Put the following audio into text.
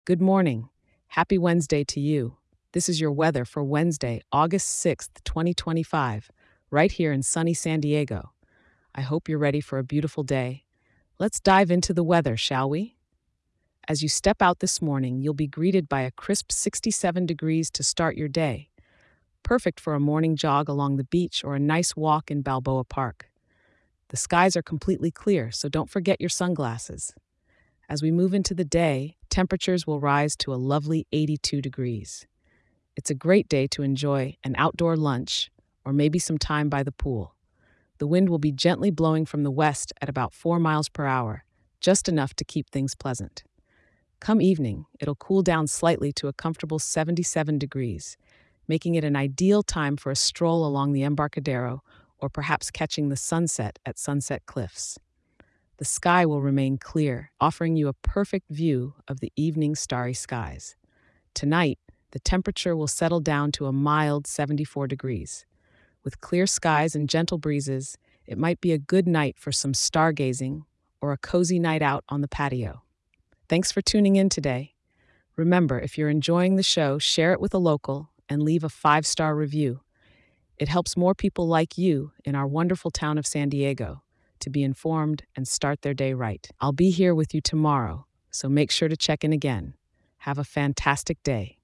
Good morning. Happy Wednesday to you. This is your weather for Wednesday, August 6th, 2025, right here in sunny San Diego. I hope you're ready for a beautiful day. Let's dive into the weather, shall we? As you step out this morning, you'll be greeted by a crisp 67 degrees to start your day, perfect for a morning jog along the beach or a nice walk in Balboa Park. The skies are completely clear, so don't forget your sunglasses. As we move into the day, temperatures will rise to a lovely 82 degrees. It's a great day to enjoy an outdoor lunch or maybe some time by the pool. The wind will be gently blowing from the west at about 4 miles per hour, just enough to keep things pleasant. Come evening, it'll cool down slightly to a comfortable 77 degrees, making it an ideal time for a stroll along the Embarcadero or perhaps catching the sunset at Sunset Cliffs. The sky will remain clear, offering you a perfect view of the evening starry skies. Tonight, the temperature will settle down to a mild 74 degrees. With clear skies and gentle breezes, it might be a good night for some stargazing or a cozy night out on the patio. Thanks for tuning in today. Remember, if you're enjoying the show, share it with a local and leave a 5-star review. It helps more people like you in our wonderful town of San Diego to be informed and start their day right. I'll be here with you tomorrow, so make sure to check in again. Have a fantastic day.